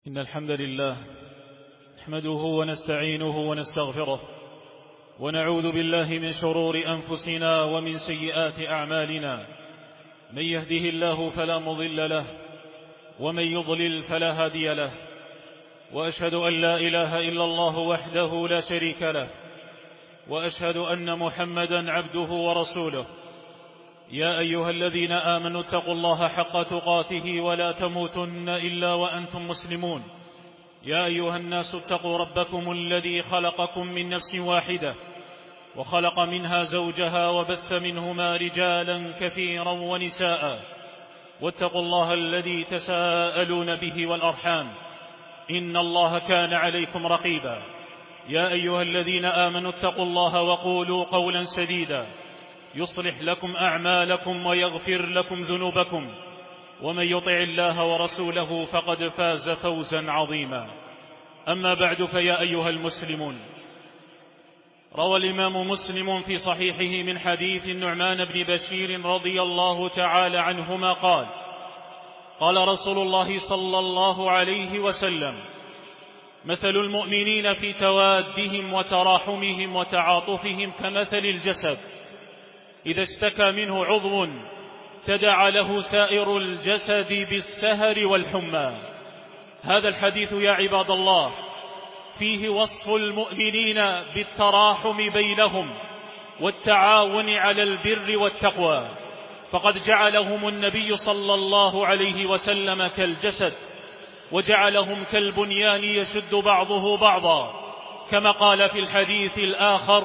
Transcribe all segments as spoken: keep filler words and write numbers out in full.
إن الحمد لله نحمده ونستعينه ونستغفره ونعوذ بالله من شرور أنفسنا ومن سيئات أعمالنا. من يهده الله فلا مضل له ومن يضلل فلا هادي له، وأشهد أن لا إله إلا الله وحده لا شريك له، وأشهد أن محمدا عبده ورسوله. يا أيها الذين آمنوا اتقوا الله حق تقاته ولا تموتن إلا وأنتم مسلمون. يا أيها الناس اتقوا ربكم الذي خلقكم من نفس واحدة وخلق منها زوجها وبث منهما رجالا كثيرا ونساء، واتقوا الله الذي تساءلون به والأرحام إن الله كان عليكم رقيبا. يا أيها الذين آمنوا اتقوا الله وقولوا قولا سديدا يصلح لكم أعمالكم ويغفر لكم ذنوبكم، ومن يطع الله ورسوله فقد فاز فوزا عظيما. أما بعد، فيا أيها المسلمون، روى الإمام مسلم في صحيحه من حديث النعمان بن بشير رضي الله تعالى عنهما قال: قال رسول الله صلى الله عليه وسلم: مثل المؤمنين في توادهم وتراحمهم وتعاطفهم كمثل الجسد إذا اشتكى منه عضو تداعى له سائر الجسد بالسهر والحمى. هذا الحديث يا عباد الله فيه وصف المؤمنين بالتراحم بينهم والتعاون على البر والتقوى، فقد جعلهم النبي صلى الله عليه وسلم كالجسد، وجعلهم كالبنيان يشد بعضه بعضا، كما قال في الحديث الآخر: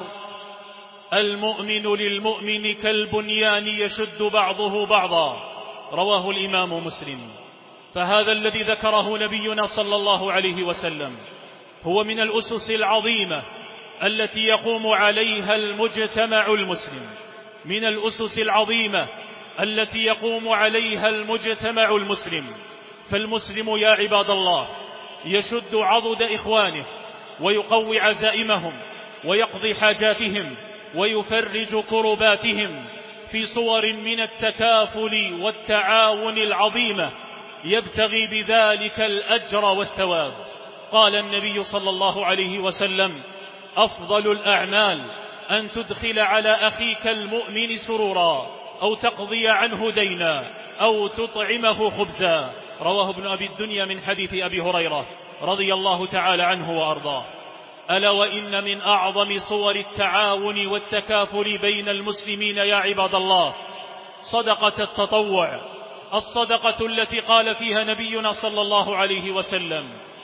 المؤمن للمؤمن كالبنيان يشد بعضه بعضا، رواه الإمام مسلم. فهذا الذي ذكره نبينا صلى الله عليه وسلم هو من الأسس العظيمة التي يقوم عليها المجتمع المسلم، من الأسس العظيمة التي يقوم عليها المجتمع المسلم. فالمسلم يا عباد الله يشد عضد إخوانه ويقوي عزائمهم ويقضي حاجاتهم ويفرج كرباتهم في صور من التكافل والتعاون العظيمة، يبتغي بذلك الأجر والثواب. قال النبي صلى الله عليه وسلم: أفضل الأعمال أن تدخل على أخيك المؤمن سرورا، أو تقضي عنه دينا، أو تطعمه خبزا، رواه ابن أبي الدنيا من حديث أبي هريرة رضي الله تعالى عنه وأرضاه. ألا وإن من أعظم صور التعاون والتكافل بين المسلمين يا عباد الله صدقة التطوع، الصدقة التي قال فيها نبينا صلى الله عليه وسلم: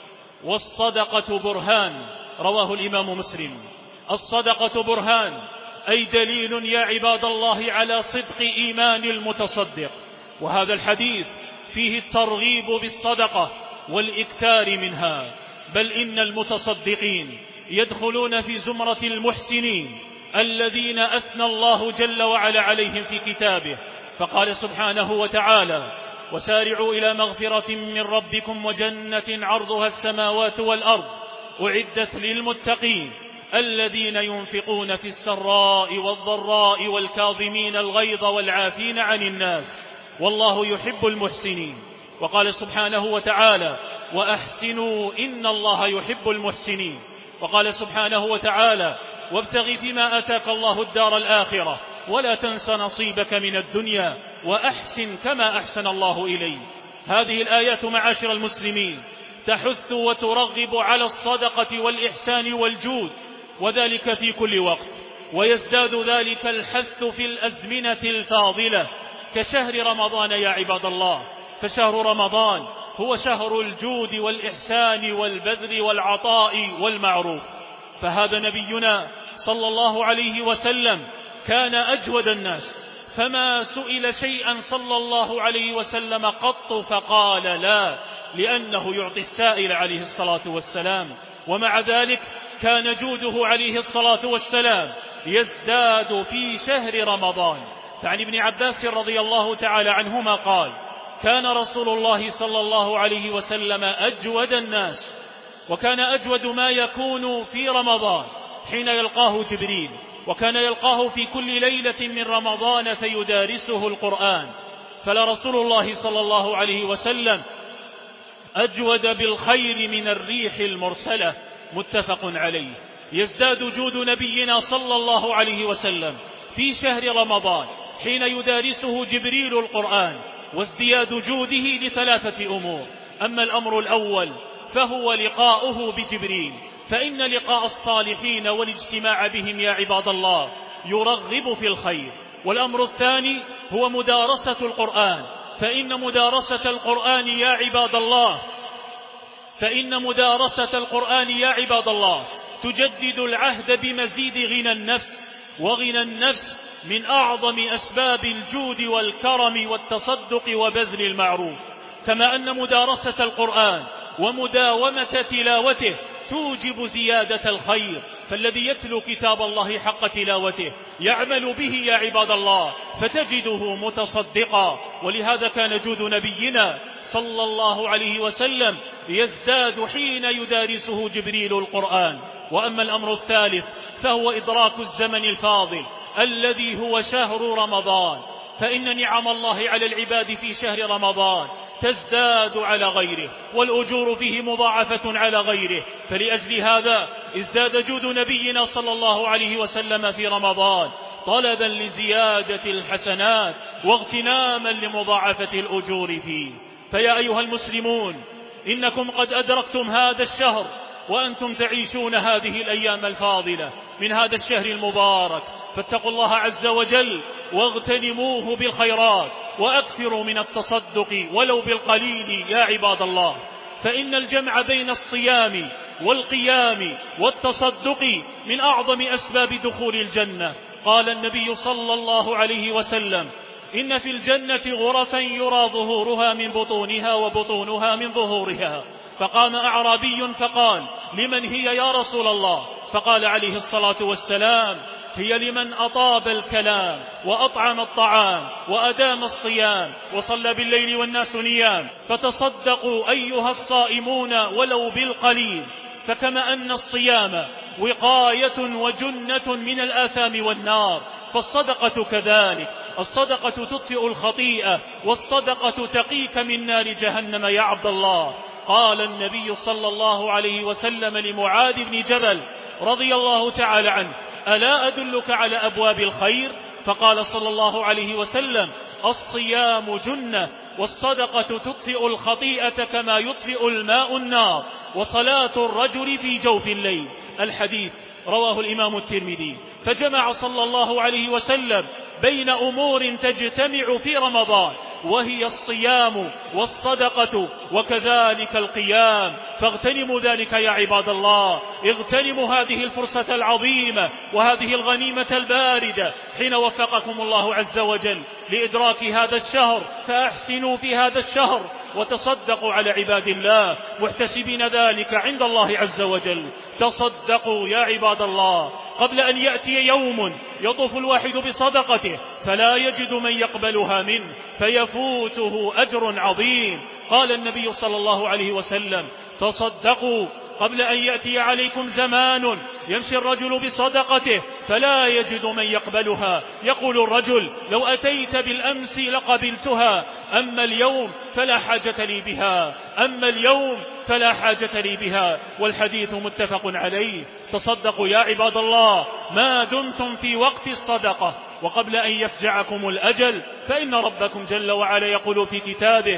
والصدقة برهان، رواه الإمام مسلم. الصدقة برهان أي دليل يا عباد الله على صدق إيمان المتصدق، وهذا الحديث فيه الترغيب بالصدقة والإكثار منها، بل إن المتصدقين يدخلون في زمرة المحسنين الذين أثنى الله جل وعلا عليهم في كتابه، فقال سبحانه وتعالى: وسارعوا إلى مغفرة من ربكم وجنة عرضها السماوات والأرض أعدت للمتقين الذين ينفقون في السراء والضراء والكاظمين الغيظ والعافين عن الناس والله يحب المحسنين. وقال سبحانه وتعالى: وأحسنوا إن الله يحب المحسنين. وقال سبحانه وتعالى: وابتغ فيما آتاك الله الدار الآخرة ولا تنس نصيبك من الدنيا وأحسن كما أحسن الله إليك. هذه الآيات معاشر المسلمين تحث وترغب على الصدقة والإحسان والجود، وذلك في كل وقت، ويزداد ذلك الحث في الأزمنة الفاضلة كشهر رمضان يا عباد الله. فشهر رمضان هو شهر الجود والإحسان والبذل والعطاء والمعروف. فهذا نبينا صلى الله عليه وسلم كان أجود الناس، فما سئل شيئا صلى الله عليه وسلم قط فقال لا، لأنه يعطي السائل عليه الصلاة والسلام. ومع ذلك كان جوده عليه الصلاة والسلام يزداد في شهر رمضان. فعن ابن عباس رضي الله تعالى عنهما قال: كان رسول الله صلى الله عليه وسلم أجود الناس، وكان أجود ما يكون في رمضان حين يلقاه جبريل، وكان يلقاه في كل ليلة من رمضان فيدارسه القرآن. فلرسول الله صلى الله عليه وسلم أجود بالخير من الريح المرسلة، متفق عليه. يزداد جود نبينا صلى الله عليه وسلم في شهر رمضان حين يدارسه جبريل القرآن، وازدياد جوده لثلاثة أمور. أما الأمر الأول فهو لقاؤه بجبريل، فإن لقاء الصالحين والاجتماع بهم يا عباد الله يرغب في الخير. والأمر الثاني هو مدارسة القرآن، فإن مدارسة القرآن يا عباد الله فإن مدارسة القرآن يا عباد الله تجدد العهد بمزيد غنى النفس، وغنى النفس من أعظم أسباب الجود والكرم والتصدق وبذل المعروف. كما أن مدارسة القرآن ومداومة تلاوته توجب زيادة الخير، فالذي يتلو كتاب الله حق تلاوته يعمل به يا عباد الله فتجده متصدقا. ولهذا كان جود نبينا صلى الله عليه وسلم يزداد حين يدارسه جبريل القرآن. وأما الأمر الثالث فهو إدراك الزمن الفاضل الذي هو شهر رمضان، فإن نعم الله على العباد في شهر رمضان تزداد على غيره، والأجور فيه مضاعفة على غيره. فلأجل هذا ازداد جود نبينا صلى الله عليه وسلم في رمضان طلبا لزيادة الحسنات واغتناما لمضاعفة الأجور فيه. فيا أيها المسلمون، إنكم قد أدركتم هذا الشهر وأنتم تعيشون هذه الأيام الفاضلة من هذا الشهر المبارك، فاتقوا الله عز وجل واغتنموه بالخيرات، وأكثروا من التصدق ولو بالقليل يا عباد الله. فإن الجمع بين الصيام والقيام والتصدق من أعظم أسباب دخول الجنة. قال النبي صلى الله عليه وسلم: إن في الجنة غرفا يرى ظهورها من بطونها وبطونها من ظهورها. فقام أعرابي فقال: لمن هي يا رسول الله؟ فقال عليه الصلاة والسلام: هي لمن أطاب الكلام وأطعم الطعام وأدام الصيام وصلى بالليل والناس نيام. فتصدقوا أيها الصائمون ولو بالقليل. فكما أن الصيام وقاية وجنة من الآثام والنار، فالصدقة كذلك. الصدقة تطفئ الخطيئة، والصدقة تقيك من نار جهنم يا عبد الله. قال النبي صلى الله عليه وسلم لمعاذ بن جبل رضي الله تعالى عنه: ألا أدلك على أبواب الخير؟ فقال صلى الله عليه وسلم: الصيام جنة، والصدقة تطفئ الخطيئة كما يطفئ الماء النار، وصلاة الرجل في جوف الليل. الحديث رواه الإمام الترمذي. فجمع صلى الله عليه وسلم بين أمور تجتمع في رمضان، وهي الصيام والصدقة وكذلك القيام. فاغتنموا ذلك يا عباد الله، اغتنموا هذه الفرصة العظيمة وهذه الغنيمة الباردة حين وفقكم الله عز وجل لإدراك هذا الشهر، فأحسنوا في هذا الشهر وتصدقوا على عباد الله محتسبين ذلك عند الله عز وجل. تصدقوا يا عباد الله قبل أن يأتي يوم يطوف الواحد بصدقته فلا يجد من يقبلها منه فيفوته أجر عظيم. قال النبي صلى الله عليه وسلم: تصدقوا قبل أن يأتي عليكم زمان يمشي الرجل بصدقته فلا يجد من يقبلها، يقول الرجل: لو أتيت بالأمس لقبلتها، أما اليوم فلا حاجة لي بها، أما اليوم فلا حاجة لي بها. والحديث متفق عليه. تصدقوا يا عباد الله ما دمتم في وقت الصدقة وقبل أن يفجعكم الأجل، فإن ربكم جل وعلا يقول في كتابه: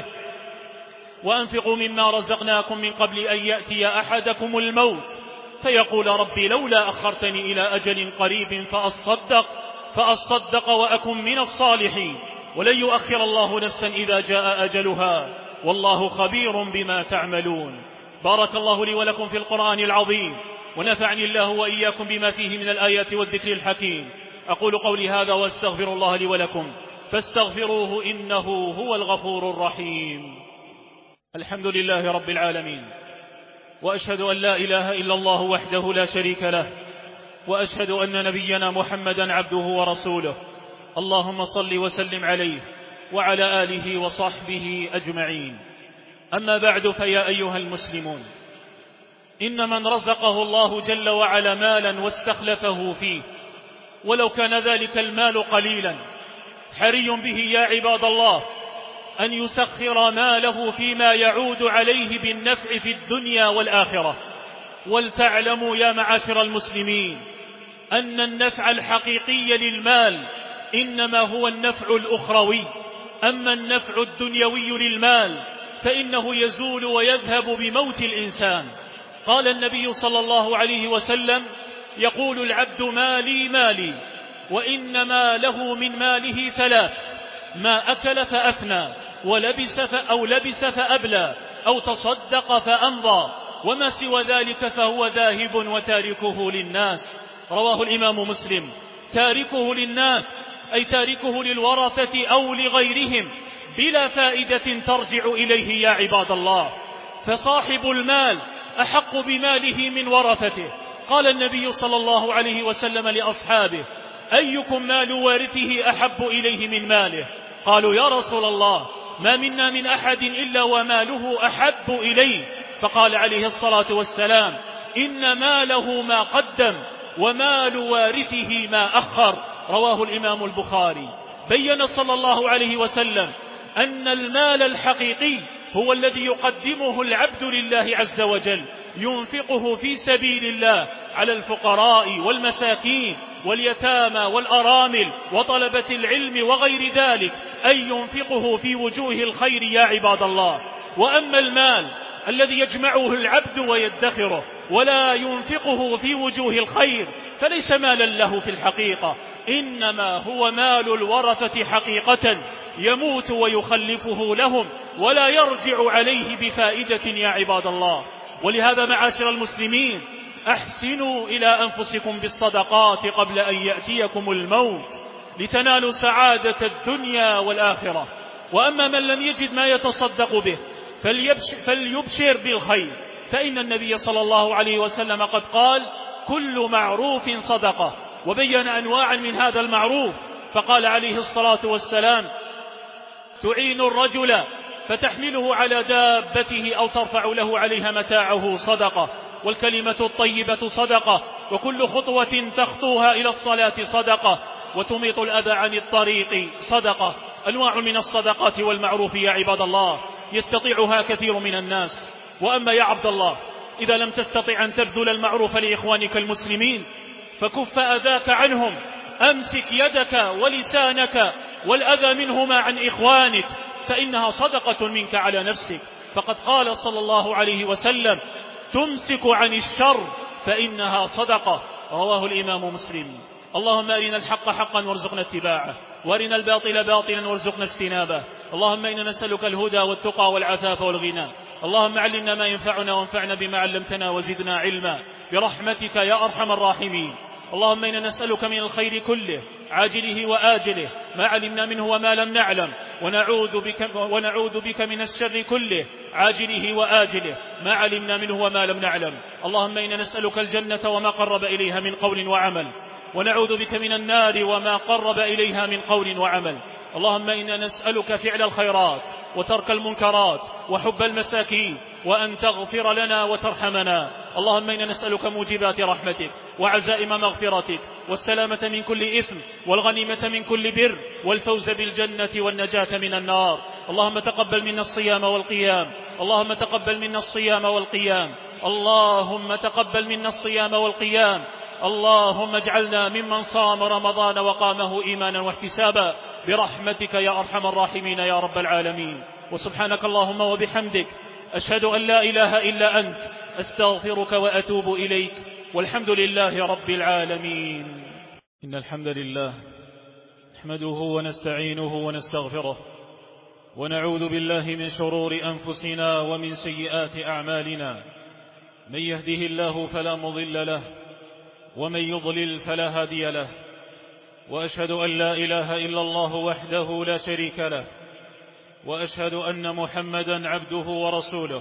وأنفقوا مما رزقناكم من قبل أن يأتي أحدكم الموت فيقول ربي لولا أخرتني إلى أجل قريب فأصدق فأصدق وأكن من الصالحين، ولن يؤخر الله نفسا إذا جاء أجلها، والله خبير بما تعملون. بارك الله لي ولكم في القرآن العظيم، ونفعني الله وإياكم بما فيه من الآيات والذكر الحكيم. أقول قولي هذا واستغفر الله لي ولكم فاستغفروه إنه هو الغفور الرحيم. الحمد لله رب العالمين، وأشهد أن لا إله إلا الله وحده لا شريك له، وأشهد أن نبينا محمدا عبده ورسوله. اللهم صل وسلم عليه وعلى آله وصحبه أجمعين. أما بعد، فيا أيها المسلمون، إن من رزقه الله جل وعلا مالا واستخلفه فيه ولو كان ذلك المال قليلا حري به يا عباد الله أن يسخر ماله فيما يعود عليه بالنفع في الدنيا والآخرة. ولتعلموا يا معاشر المسلمين أن النفع الحقيقي للمال إنما هو النفع الأخروي، أما النفع الدنيوي للمال فإنه يزول ويذهب بموت الإنسان. قال النبي صلى الله عليه وسلم: يقول العبد مالي مالي، وإنما له من ماله ثلاث: ما أكل فأفنى، ولبس أو لبس فأبلى، أو تصدق فأمضى، وما سوى ذلك فهو ذاهب وتاركه للناس. رواه الإمام مسلم. تاركه للناس أي تاركه للورثة أو لغيرهم بلا فائدة ترجع إليه يا عباد الله. فصاحب المال أحق بماله من ورثته. قال النبي صلى الله عليه وسلم لأصحابه: أيكم مال وارثه أحب إليه من ماله؟ قالوا: يا رسول الله، ما منا من أحد إلا وماله أحب إليه. فقال عليه الصلاة والسلام: إن ماله ما قدم، ومال وارثه ما أخر. رواه الإمام البخاري. بين صلى الله عليه وسلم أن المال الحقيقي هو الذي يقدمه العبد لله عز وجل، ينفقه في سبيل الله على الفقراء والمساكين واليتامى والأرامل وطلبة العلم وغير ذلك، أي ينفقه في وجوه الخير يا عباد الله. وأما المال الذي يجمعه العبد ويدخره ولا ينفقه في وجوه الخير فليس مالا له في الحقيقة، إنما هو مال الورثة حقيقة، يموت ويخلفه لهم ولا يرجع عليه بفائدة يا عباد الله. ولهذا معاشر المسلمين، أحسنوا إلى أنفسكم بالصدقات قبل أن يأتيكم الموت لتنالوا سعادة الدنيا والآخرة. وأما من لم يجد ما يتصدق به فليبشر بالخير، فإن النبي صلى الله عليه وسلم قد قال: كل معروف صدقة، وبين أنواعا من هذا المعروف. فقال عليه الصلاة والسلام: تعين الرجل فتحمله على دابته أو ترفع له عليها متاعه صدقة، والكلمة الطيبة صدقة، وكل خطوة تخطوها إلى الصلاة صدقة، وتميط الأذى عن الطريق صدقة. أنواع من الصدقات والمعروف يا عباد الله يستطيعها كثير من الناس. وأما يا عبد الله، إذا لم تستطع أن تبذل المعروف لإخوانك المسلمين فكف أذاك عنهم، أمسك يدك ولسانك والأذى منهما عن إخوانك، فإنها صدقة منك على نفسك. فقد قال صلى الله عليه وسلم: تمسك عن الشر فإنها صدقة. رواه الإمام مسلم. اللهم أرنا الحق حقا وارزقنا اتباعه، وارنا الباطل باطلا وارزقنا اجتنابه. اللهم إنا نسألك الهدى والتقى والعفاف والغنى. اللهم علمنا ما ينفعنا وانفعنا بما علمتنا وزدنا علما برحمتك يا أرحم الراحمين. اللهم إنا نسألك من الخير كله عاجله وآجله ما علمنا منه وما لم نعلم، ونعوذ بك, ونعوذ بك من الشر كله عاجله وآجله ما علمنا منه وما لم نعلم. اللهم إنا نسألك الجنة وما قرب إليها من قول وعمل، ونعوذ بك من النار وما قرب إليها من قول وعمل. اللهم إنا نسألك فعل الخيرات وترك المنكرات وحب المساكين، وأن تغفر لنا وترحمنا. اللهم إنا نسألك موجبات رحمتك وعزائم مغفرتك والسلامة من كل إثم والغنيمة من كل بر والفوز بالجنة والنجاة من النار. اللهم تقبل منا الصيام والقيام اللهم تقبل منا الصيام والقيام اللهم تقبل منا الصيام والقيام اللهم اجعلنا ممن صام رمضان وقامه إيمانا واحتسابا برحمتك يا أرحم الراحمين يا رب العالمين. وسبحانك اللهم وبحمدك، أشهد أن لا إله إلا أنت، أستغفرك وأتوب إليك، والحمد لله رب العالمين. إن الحمد لله نحمده ونستعينه ونستغفره، ونعوذ بالله من شرور أنفسنا ومن سيئات أعمالنا. من يهده الله فلا مضل له، ومن يضلل فلا هادي له، وأشهد أن لا إله إلا الله وحده لا شريك له، وأشهد أن محمدا عبده ورسوله.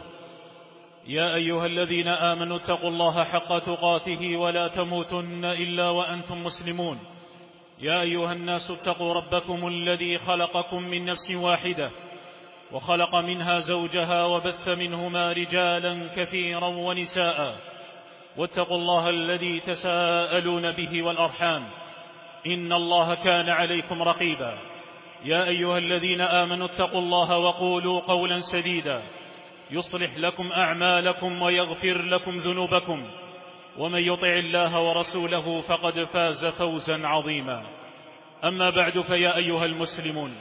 يا أيها الذين آمنوا اتقوا الله حق تقاته ولا تموتن إلا وأنتم مسلمون. يا أيها الناس اتقوا ربكم الذي خلقكم من نفس واحدة وخلق منها زوجها وبث منهما رجالا كثيرا ونساء، واتقوا الله الذي تساءلون به والأرحام، إن الله كان عليكم رقيبا. يا أيها الذين آمنوا اتقوا الله وقولوا قولا سديدا يصلح لكم أعمالكم ويغفر لكم ذنوبكم، ومن يطع الله ورسوله فقد فاز فوزا عظيما. أما بعد، فيا أيها المسلمون،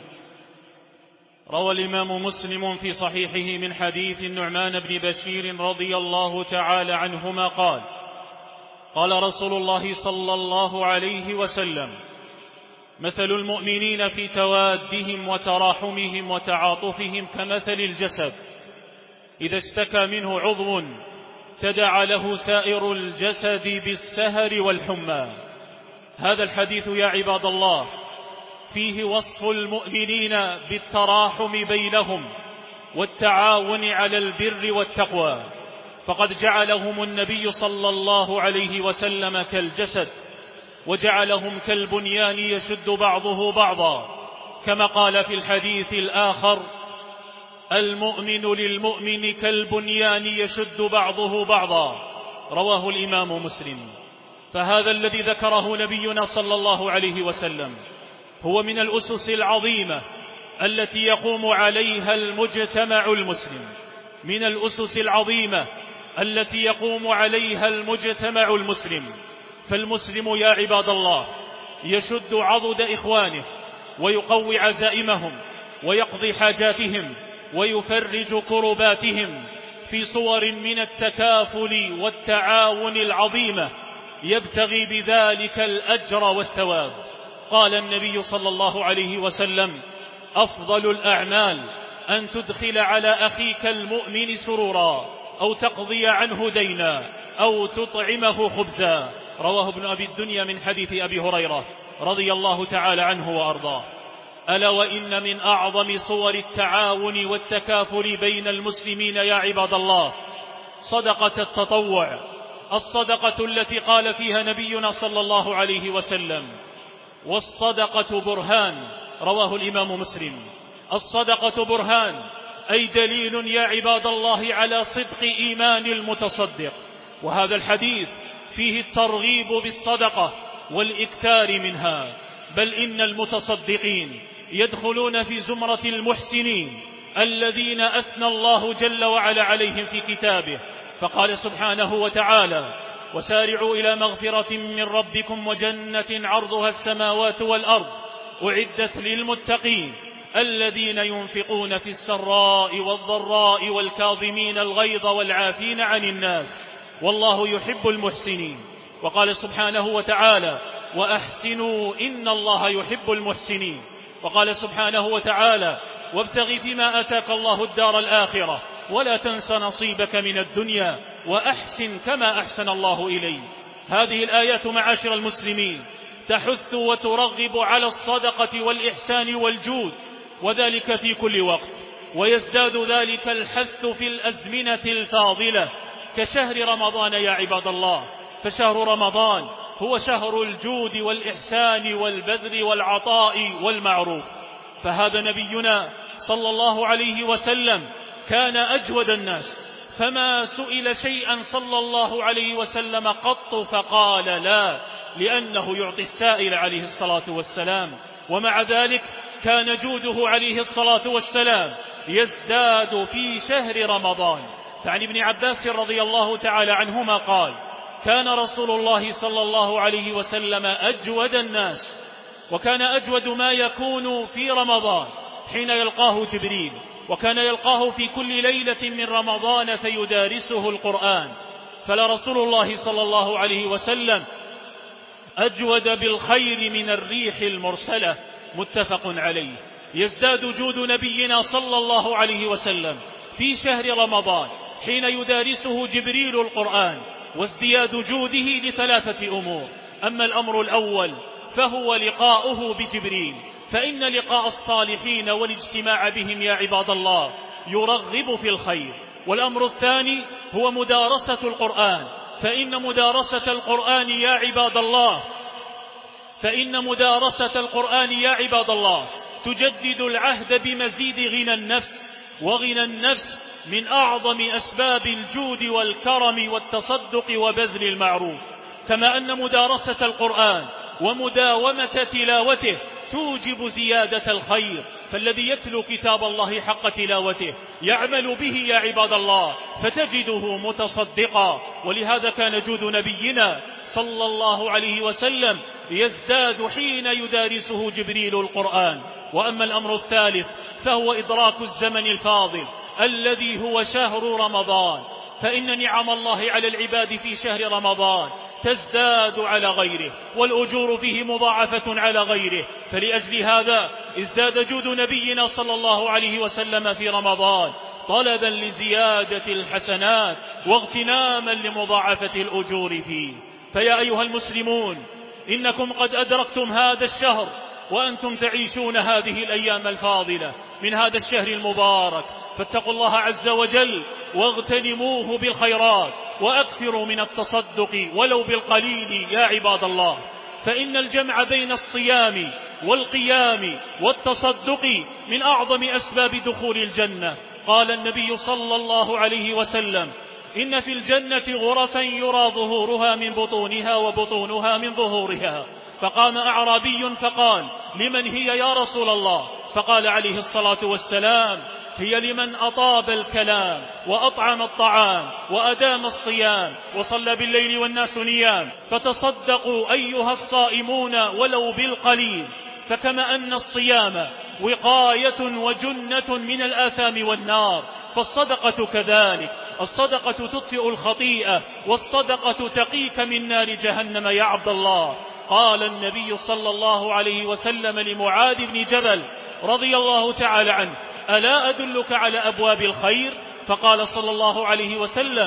روى الإمام مسلم في صحيحه من حديث النعمان بن بشير رضي الله تعالى عنهما قال: قال رسول الله صلى الله عليه وسلم: مثل المؤمنين في توادهم وتراحمهم وتعاطفهم كمثل الجسد إذا اشتكى منه عضو تداعى له سائر الجسد بالسهر والحمى. هذا الحديث يا عباد الله فيه وصف المؤمنين بالتراحم بينهم والتعاون على البر والتقوى، فقد جعلهم النبي صلى الله عليه وسلم كالجسد، وجعلهم كالبنيان يشد بعضه بعضا، كما قال في الحديث الآخر: المؤمن للمؤمن كالبنيان يشد بعضه بعضا، رواه الإمام مسلم. فهذا الذي ذكره نبينا صلى الله عليه وسلم هو من الأسس العظيمة التي يقوم عليها المجتمع المسلم، من الأسس العظيمة التي يقوم عليها المجتمع المسلم. فالمسلم يا عباد الله يشد عضد إخوانه ويقوي عزائمهم ويقضي حاجاتهم ويفرج كرباتهم في صور من التكافل والتعاون العظيمة، يبتغي بذلك الأجر والثواب. قال النبي صلى الله عليه وسلم: أفضل الأعمال أن تدخل على أخيك المؤمن سرورا، أو تقضي عنه دينا، أو تطعمه خبزا، رواه ابن أبي الدنيا من حديث أبي هريرة رضي الله تعالى عنه وأرضاه. ألا وإن من أعظم صور التعاون والتكافل بين المسلمين يا عباد الله صدقة التطوع، الصدقة التي قال فيها نبينا صلى الله عليه وسلم: والصدقة برهان، رواه الإمام مسلم. الصدقة برهان أي دليل يا عباد الله على صدق إيمان المتصدق، وهذا الحديث فيه الترغيب بالصدقة والإكثار منها، بل إن المتصدقين يدخلون في زمرة المحسنين الذين أثنى الله جل وعلا عليهم في كتابه، فقال سبحانه وتعالى: وسارعوا إلى مغفرة من ربكم وجنة عرضها السماوات والأرض أعدت للمتقين الذين ينفقون في السراء والضراء والكاظمين الغيظ والعافين عن الناس والله يحب المحسنين. وقال سبحانه وتعالى: وأحسنوا إن الله يحب المحسنين. وقال سبحانه وتعالى: وابتغ فيما آتاك الله الدار الآخرة ولا تنس نصيبك من الدنيا وأحسن كما أحسن الله إليك. هذه الآيات معاشر المسلمين تحث وترغب على الصدقة والإحسان والجود، وذلك في كل وقت، ويزداد ذلك الحث في الأزمنة الفاضلة كشهر رمضان يا عباد الله. فشهر رمضان هو شهر الجود والإحسان والبذل والعطاء والمعروف. فهذا نبينا صلى الله عليه وسلم كان أجود الناس، فما سئل شيئا صلى الله عليه وسلم قط فقال لا، لأنه يعطي السائل عليه الصلاة والسلام. ومع ذلك كان جوده عليه الصلاة والسلام يزداد في شهر رمضان. فعن ابن عباس رضي الله تعالى عنهما قال: كان رسول الله صلى الله عليه وسلم أجود الناس، وكان أجود ما يكون في رمضان حين يلقاه جبريل، وكان يلقاه في كل ليلة من رمضان فيدارسه القرآن. فلرسول الله صلى الله عليه وسلم أجود بالخير من الريح المرسلة، متفق عليه. يزداد جود نبينا صلى الله عليه وسلم في شهر رمضان حين يدارسه جبريل القرآن، وازدياد جوده لثلاثة أمور. أما الأمر الأول فهو لقاؤه بجبريل، فإن لقاء الصالحين والاجتماع بهم يا عباد الله يرغب في الخير. والأمر الثاني هو مدارسة القرآن، فإن مدارسة القرآن يا عباد الله فإن مدارسة القرآن يا عباد الله تجدد العهد بمزيد غنى النفس، وغنى النفس من أعظم أسباب الجود والكرم والتصدق وبذل المعروف. كما أن مدارسة القرآن ومداومة تلاوته توجب زيادة الخير. فالذي يتلو كتاب الله حق تلاوته يعمل به يا عباد الله فتجده متصدقا. ولهذا كان جود نبينا صلى الله عليه وسلم يزداد حين يدارسه جبريل القرآن. وأما الأمر الثالث فهو إدراك الزمن الفاضل الذي هو شهر رمضان، فإن نعم الله على العباد في شهر رمضان تزداد على غيره، والأجور فيه مضاعفة على غيره. فلأجل هذا ازداد جود نبينا صلى الله عليه وسلم في رمضان طلبا لزيادة الحسنات واغتناما لمضاعفة الأجور فيه. فيا أيها المسلمون، إنكم قد أدركتم هذا الشهر وأنتم تعيشون هذه الأيام الفاضلة من هذا الشهر المبارك، فاتقوا الله عز وجل واغتنموه بالخيرات وأكثروا من التصدق ولو بالقليل يا عباد الله. فإن الجمع بين الصيام والقيام والتصدق من أعظم أسباب دخول الجنة. قال النبي صلى الله عليه وسلم: إن في الجنة غرفا يرى ظهورها من بطونها وبطونها من ظهورها. فقام أعرابي فقال: لمن هي يا رسول الله؟ فقال عليه الصلاة والسلام: هي لمن أطاب الكلام وأطعم الطعام وأدام الصيام وصلى بالليل والناس نيام. فتصدقوا أيها الصائمون ولو بالقليل. فكما أن الصيام وقاية وجنة من الآثام والنار، فالصدقة كذلك. الصدقة تطفئ الخطيئة، والصدقة تقيك من نار جهنم يا عبد الله. قال النبي صلى الله عليه وسلم لمعاذ بن جبل رضي الله تعالى عنه: ألا أدلك على أبواب الخير؟ فقال صلى الله عليه وسلم: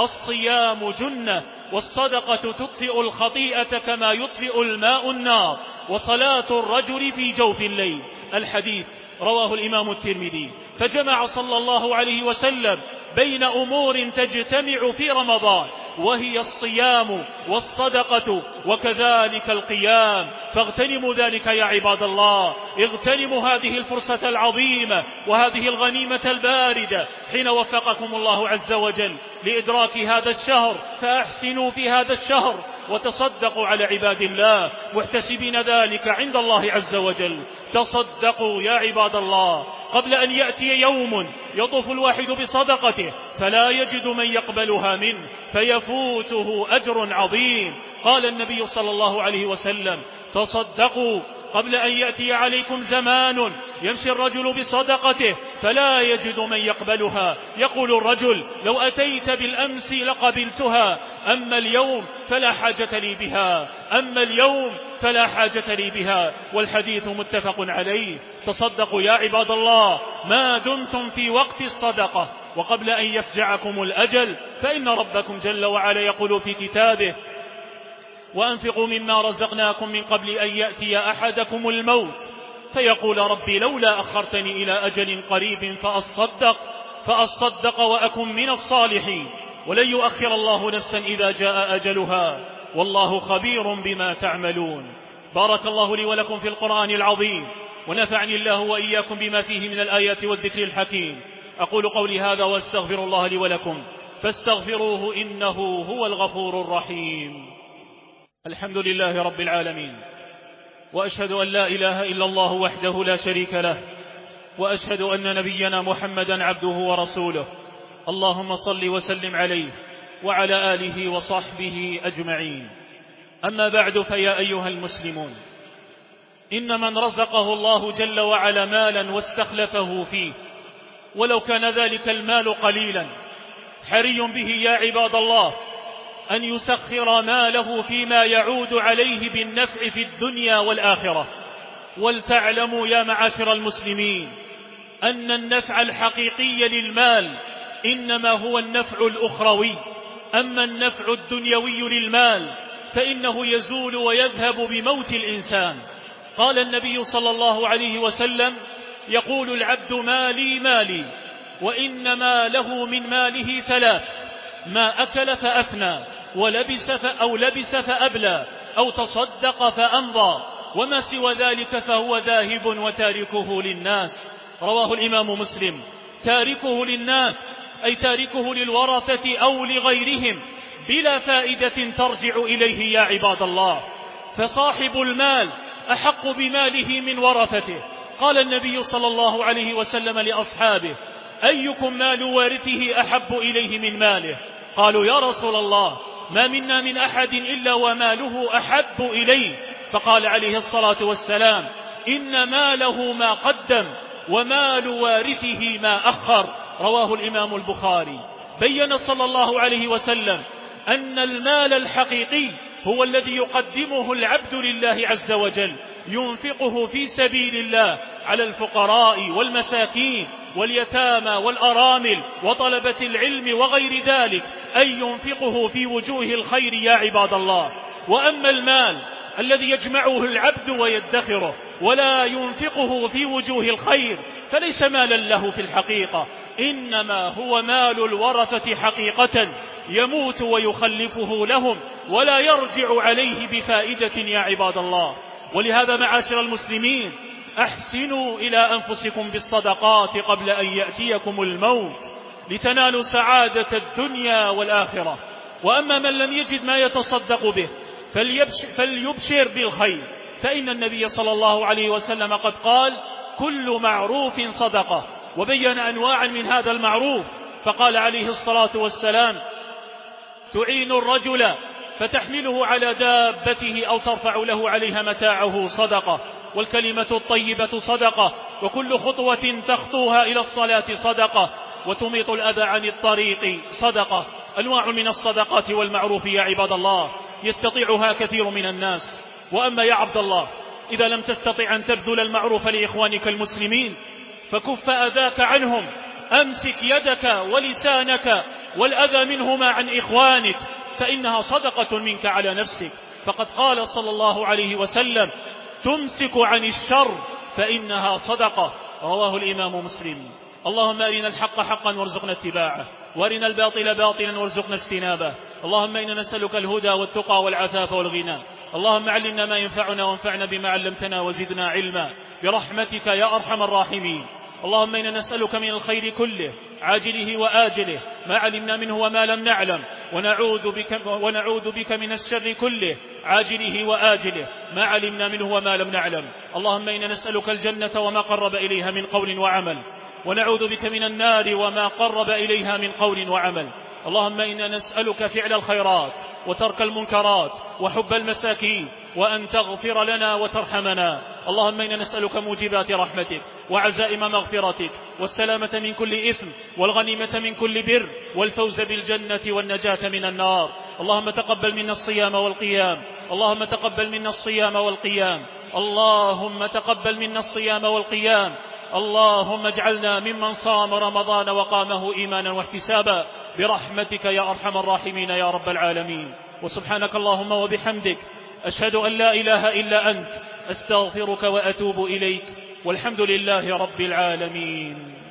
الصيام جنة، والصدقة تطفئ الخطيئة كما يطفئ الماء النار، وصلاة الرجل في جوف الليل. الحديث رواه الإمام الترمذي. فجمع صلى الله عليه وسلم بين أمور تجتمع في رمضان، وهي الصيام والصدقة وكذلك القيام. فاغتنموا ذلك يا عباد الله، اغتنموا هذه الفرصة العظيمة وهذه الغنيمة الباردة حين وفقكم الله عز وجل لإدراك هذا الشهر، فأحسنوا في هذا الشهر وتصدقوا على عباد الله محتسبين ذلك عند الله عز وجل. تصدقوا يا عباد الله قبل أن يأتي يوم يطوف الواحد بصدقته فلا يجد من يقبلها منه فيفوته أجر عظيم. قال النبي صلى الله عليه وسلم: تصدقوا قبل أن يأتي عليكم زمان يمشي الرجل بصدقته فلا يجد من يقبلها، يقول الرجل: لو أتيت بالأمس لقبلتها، أما اليوم فلا حاجة لي بها، أما اليوم فلا حاجة لي بها. والحديث متفق عليه. تصدقوا يا عباد الله ما دمتم في وقت الصدقة وقبل أن يفجعكم الأجل، فإن ربكم جل وعلا يقول في كتابه: وأنفقوا مما رزقناكم من قبل أن يأتي أحدكم الموت فيقول ربي لولا أخرتني إلى أجل قريب فأصدق فأصدق وأكن من الصالحين، ولن يؤخر الله نفسا إذا جاء أجلها، والله خبير بما تعملون. بارك الله لي ولكم في القرآن العظيم، ونفعني الله وإياكم بما فيه من الآيات والذكر الحكيم. أقول قولي هذا واستغفر الله لي ولكم فاستغفروه إنه هو الغفور الرحيم. الحمد لله رب العالمين، وأشهد أن لا إله إلا الله وحده لا شريك له، وأشهد أن نبينا محمدا عبده ورسوله. اللهم صل وسلم عليه وعلى آله وصحبه أجمعين. أما بعد، فيا أيها المسلمون، إن من رزقه الله جل وعلا مالا واستخلفه فيه ولو كان ذلك المال قليلا حري به يا عباد الله أن يسخر ماله فيما يعود عليه بالنفع في الدنيا والآخرة. ولتعلموا يا معاشر المسلمين أن النفع الحقيقي للمال إنما هو النفع الأخروي، أما النفع الدنيوي للمال فإنه يزول ويذهب بموت الإنسان. قال النبي صلى الله عليه وسلم: يقول العبد مالي مالي، وإنما له من ماله ثلاث: ما أكل فأفنى، ولبس أو لبس فأبلى، أو تصدق فأمضى، وما سوى ذلك فهو ذاهب وتاركه للناس. رواه الإمام مسلم. تاركه للناس أي تاركه للورثة أو لغيرهم بلا فائدة ترجع إليه يا عباد الله. فصاحب المال أحق بماله من ورثته. قال النبي صلى الله عليه وسلم لأصحابه: أيكم مال وارثه أحب إليه من ماله؟ قالوا: يا رسول الله، ما منا من أحد إلا وماله أحب إليه. فقال عليه الصلاة والسلام: إن ماله ما قدم ومال وارثه ما أخر. رواه الإمام البخاري. بين صلى الله عليه وسلم أن المال الحقيقي هو الذي يقدمه العبد لله عز وجل، ينفقه في سبيل الله على الفقراء والمساكين واليتامى والأرامل وطلبة العلم وغير ذلك، أي ينفقه في وجوه الخير يا عباد الله. وأما المال الذي يجمعه العبد ويدخره ولا ينفقه في وجوه الخير فليس مالا له في الحقيقة، إنما هو مال الورثة حقيقة، يموت ويخلفه لهم ولا يرجع عليه بفائدة يا عباد الله. ولهذا معاشر المسلمين، أحسنوا إلى أنفسكم بالصدقات قبل أن يأتيكم الموت لتنالوا سعادة الدنيا والآخرة. وأما من لم يجد ما يتصدق به فليبشر بالخير، فإن النبي صلى الله عليه وسلم قد قال: كل معروف صدقة، وبين أنواعا من هذا المعروف، فقال عليه الصلاة والسلام: تعين الرجل فتحمله على دابته أو ترفع له عليها متاعه صدقة، والكلمة الطيبة صدقة، وكل خطوة تخطوها إلى الصلاة صدقة، وتميط الأذى عن الطريق صدقة. أنواع من الصدقات والمعروف يا عباد الله يستطيعها كثير من الناس. وأما يا عبد الله، إذا لم تستطع أن تبذل المعروف لإخوانك المسلمين فكف أذاك عنهم، أمسك يدك ولسانك والأذى منهما عن إخوانك، فإنها صدقة منك على نفسك. فقد قال صلى الله عليه وسلم: تمسك عن الشر فإنها صدقة. رواه الإمام مسلم. اللهم أرنا الحق حقا وارزقنا اتباعه، وارنا الباطل باطلا وارزقنا اجتنابه. اللهم إنا نسألك الهدى والتقى والعفاف والغنى. اللهم علمنا ما ينفعنا وانفعنا بما علمتنا وزدنا علما برحمتك يا أرحم الراحمين. اللهم إنا نسألك من الخير كله عاجله وآجله ما علمنا منه وما لم نعلم، ونعوذ بك, ونعوذ بك من الشر كله عاجله وآجله ما علمنا منه وما لم نعلم. اللهم إنا نسألك الجنة وما قرب إليها من قول وعمل، ونعوذ بك من النار وما قرب إليها من قول وعمل. اللهم إنا نسألك فعل الخيرات وترك المنكرات وحب المساكين، وأن تغفر لنا وترحمنا. اللهم إنا نسألك موجبات رحمتك وعزائم مغفرتك والسلامة من كل إثم والغنيمة من كل بر والفوز بالجنة والنجاة من النار. اللهم تقبل منا الصيام والقيام اللهم تقبل منا الصيام والقيام اللهم تقبل منا الصيام والقيام اللهم اجعلنا ممن صام رمضان وقامه إيمانا واحتسابا برحمتك يا أرحم الراحمين يا رب العالمين. وسبحانك اللهم وبحمدك، أشهد أن لا إله إلا أنت، أستغفرك وأتوب إليك، والحمد لله رب العالمين.